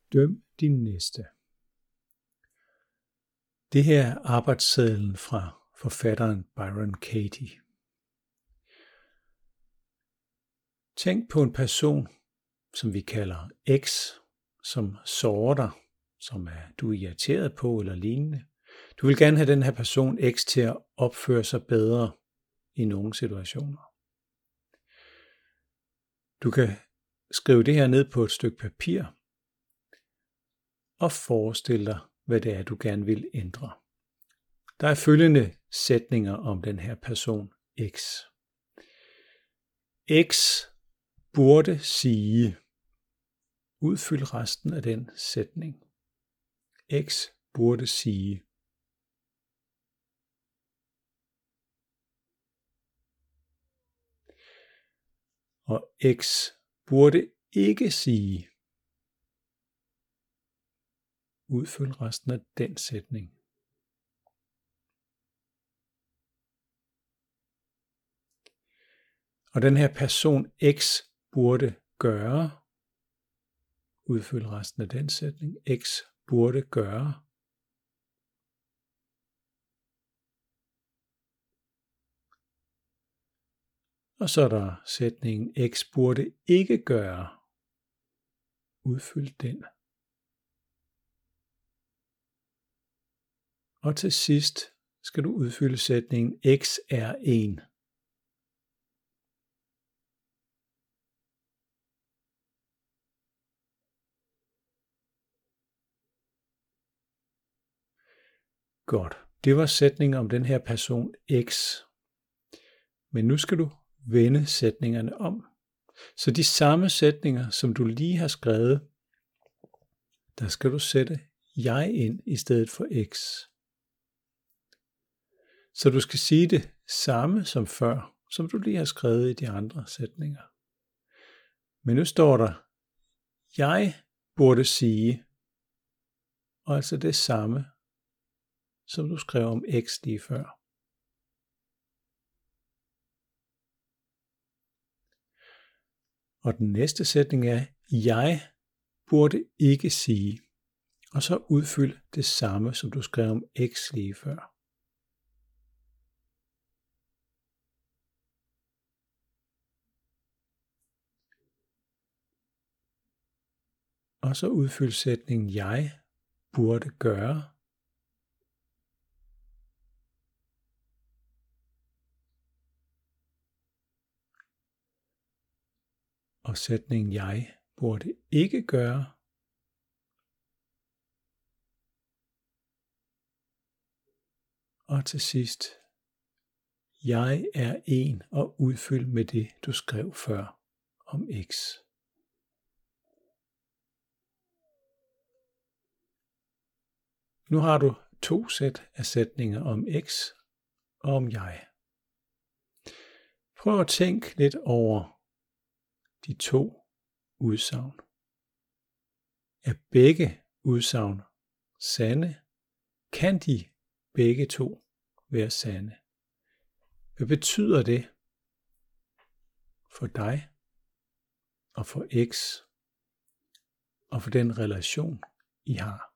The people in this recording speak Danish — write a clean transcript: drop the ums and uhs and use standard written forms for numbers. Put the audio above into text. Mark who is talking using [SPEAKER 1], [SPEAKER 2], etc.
[SPEAKER 1] Døm din næste. Det her er arbejdssedlen fra forfatteren Byron Katie. Tænk på en person, som vi kalder X, som sårer dig, som du er irriteret på eller lignende. Du vil gerne have den her person X til at opføre sig bedre i nogle situationer. Du kan skrive det her ned på et stykke papir og forestille dig, hvad det er, du gerne vil ændre. Der er følgende sætninger om den her person X. X burde sige. Udfyld resten af den sætning. X burde sige. Og X burde ikke sige. Udfyld resten af den sætning. Og den her person X burde gøre. Udfyld resten af den sætning. X burde gøre. Og så er der sætningen X burde ikke gøre. Udfyld den. Og til sidst skal du udfylde sætningen X er en. Godt. Det var sætningen om den her person X. Men nu skal du vende sætningerne om. Så de samme sætninger, som du lige har skrevet, der skal du sætte jeg ind i stedet for X. Så du skal sige det samme som før, som du lige har skrevet i de andre sætninger. Men nu står der, jeg burde sige, og altså det samme, som du skrev om X lige før. Og den næste sætning er, jeg burde ikke sige, og så udfyld det samme, som du skrev om X lige før. Og så udfyld sætningen, jeg burde gøre. Og sætningen, jeg burde ikke gøre. Og til sidst, jeg er en, og udfyld med det, du skrev før om X. Nu har du 2 sæt af sætninger om X og om jeg. Prøv at tænke lidt over de 2 udsagn. Er begge udsagn sande? Kan de begge 2 være sande? Hvad betyder det for dig og for X og for den relation, I har?